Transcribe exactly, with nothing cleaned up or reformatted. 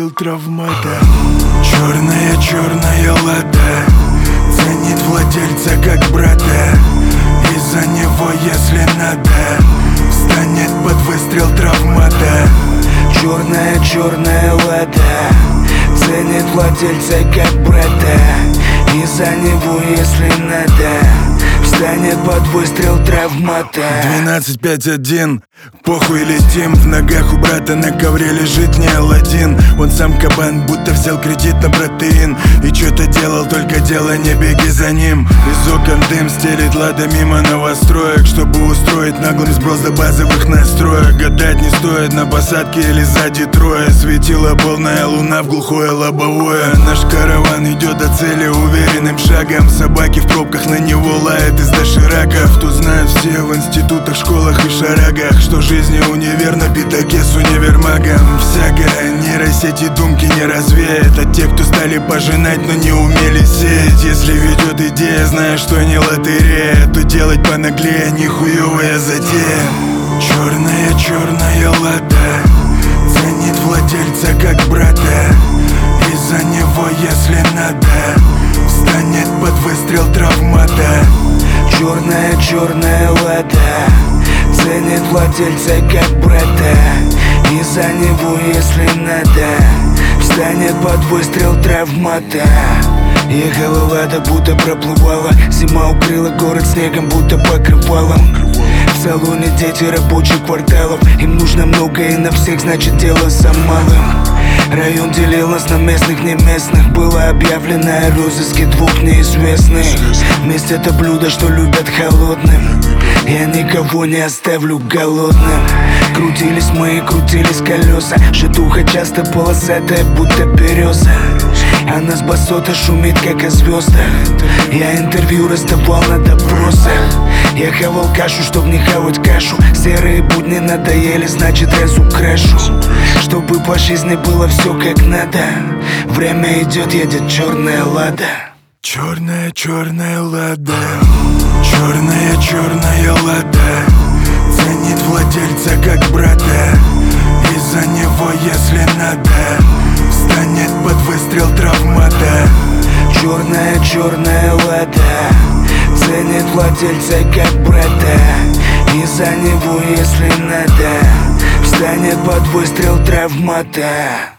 выстрел травмата. Черная, черная лада ценит владельца как брата. И за него, если надо, встанет под выстрел травмата. Черная, черная лада ценит владельца как брата. И за него, если надо, встанет под выстрел травмата. Двенадцать пять один, похуй летим. В ногах у брата на ковре лежит не Аладдин. Он сам кабан, будто взял кредит на протеин. И чё-то делал, только дело, не беги за ним. Из окон дым стелит лада мимо новостроек, чтобы устроить наглым сброс до базовых настроек. Гадать не стоит, на посадке или сзади трое. Светила полная луна в глухое лобовое. Наш караван идет до цели уверенным шагом. Собаки в пробках на него лают из дошираков. Тут знают все в институтах, школах и шарагах, что жизни универ на пятаке с универмагом. Всякое нейросети думки не развеет. А те, кто стали пожинать, но не умели сеять. Если ведет идея, зная, что не лотерея, то делать понаглее нихуевая затея. Черная, черная лада ценит владельца как брата. И за него, если надо, встанет под выстрел травмата. Черная, черная лада ценит владельца как брата. И за него, если надо, встанет под выстрел травмата. Ехала лада, будто проплывала. Зима укрыла город снегом, будто покрывалом. В салоне дети рабочих кварталов. Им нужно много и на всех, значит дело за малым. Район делил нас на местных, не местных. Было объявлено о розыске двух неизвестных. Месть — это блюдо, что любят холодным. Я никого не оставлю голодным. Крутились мы и крутились колеса. Житуха часто полосатая, будто береза. А нас басота шумит, как о звездах. Я интервью раздавал на допросах. Я хавал кашу, чтоб не хавать кашу. Серые будни надоели, значит разукрашу. Чтобы по жизни было все как надо. Время идет, едет черная лада. Черная, черная лада, черная, черная лада ценит владельца как брата. И за него, если надо, встанет под выстрел травмата. Черная, черная лада ценит владельца как брата. И за него, если надо, встанет под выстрел травмата.